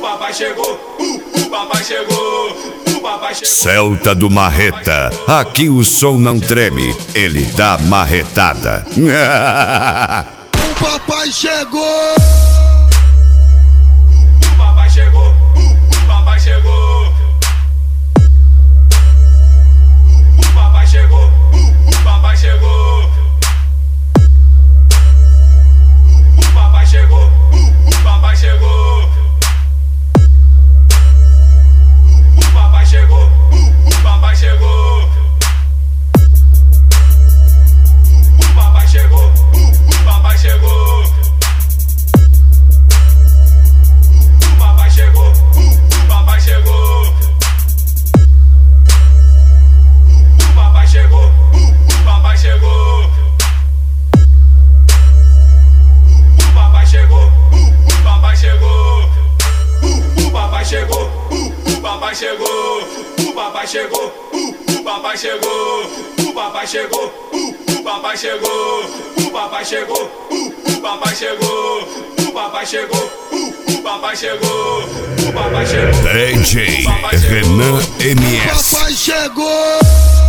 papai chegou, o papai chegou, o papai chegou. Celta do Marreta, aqui o som não treme, ele dá marretada. O papai chegou. O papai chegou, o papai chegou. O papai chegou, o papai chegou. O papai chegou, o papai chegou. O papai chegou, o papai chegou. O papai chegou, o papai chegou. O papai chegou, o papai chegou. O papai chegou, o papai chegou. O papai chegou, o papai chegou. O papai chegou, o papai chegou. O papai chegou, o papai chegou. O papai chegou, o papai chegou. O papai chegou, o papai chegou. O papai chegou, o papai chegou. O papai chegou. DJ Renan MS. O papai chegou.